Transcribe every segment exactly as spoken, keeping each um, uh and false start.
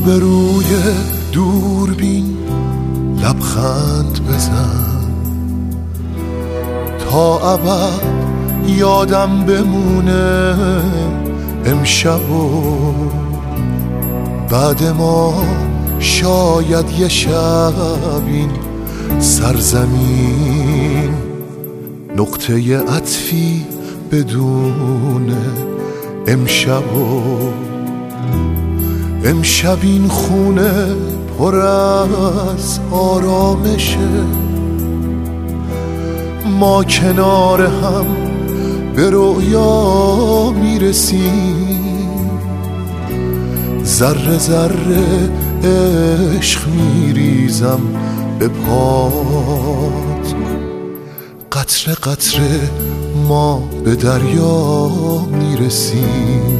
روبروی دوربین لبخند بزن تا ابد یادم بمونه امشب و بعد ما شاید یه شب این سرزمین نقطه عطفی بدون امشب و امشب این خونه پر از آرامشه، ما کنار هم به رویا میرسیم، ذره ذره عشق میریزم به پات، قطره قطره ما به دریا میرسیم.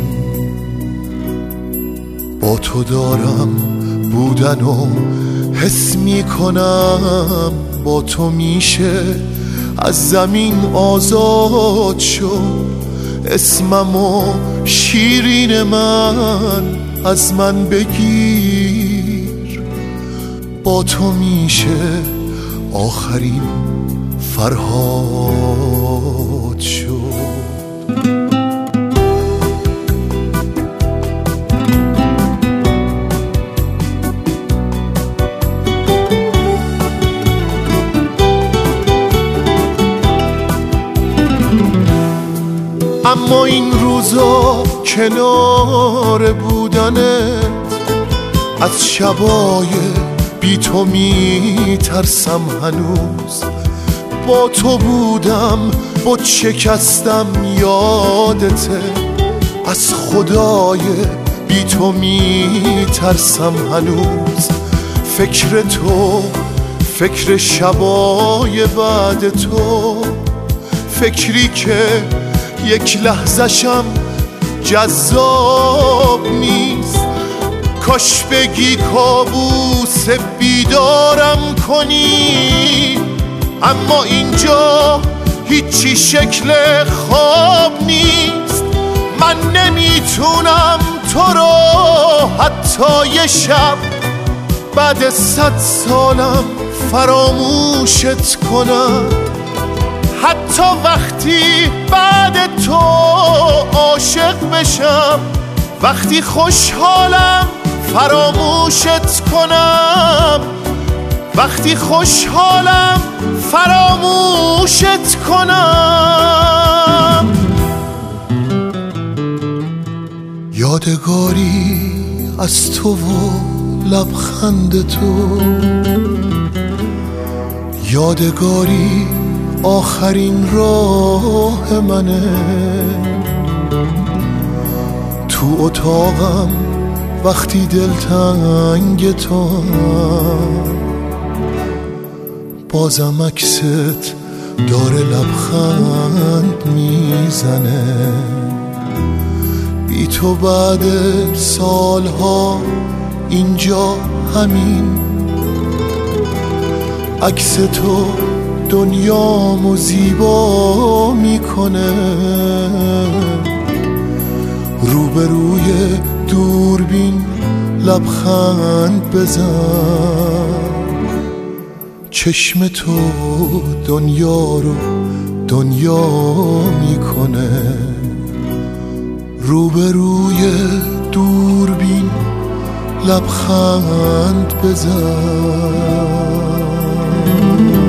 با تو دارم بودن و حس میکنم، با تو میشه از زمین آزاد شد، اسمم و شیرین من از من بگیر، با تو میشه آخرین فرهاد شد. اما این روزا کنار بودنت از شبای بی تو می ترسم هنوز، با تو بودم با شکستم یادته، از خدای بی تو می ترسم هنوز، فکر تو فکر شبای بعد تو، فکری که یک لحظه‌شم جذاب نیست، کاش بگی کابوس بیدارم کنی، اما اینجا هیچی شکل خواب نیست، من نمیتونم تو رو حتی یه شب بعد صد سالم فراموشت کنم، حتی وقتی بعد تو عاشق بشم، وقتی خوشحالم فراموشت کنم، وقتی خوشحالم فراموشت کنم. یادگاری از تو و لبخند تو، یادگاری آخرین راه منه، تو اتاقم وقتی دلتنگ تو بازم عکست داره لبخند میزنه، بی تو بعد سالها اینجا همین عکس تو دنیامو زیبا میکنه، روبروی دوربین لبخند بزن، چشم تو دنیا رو دنیا میکنه، روبروی دوربین لبخند بزن.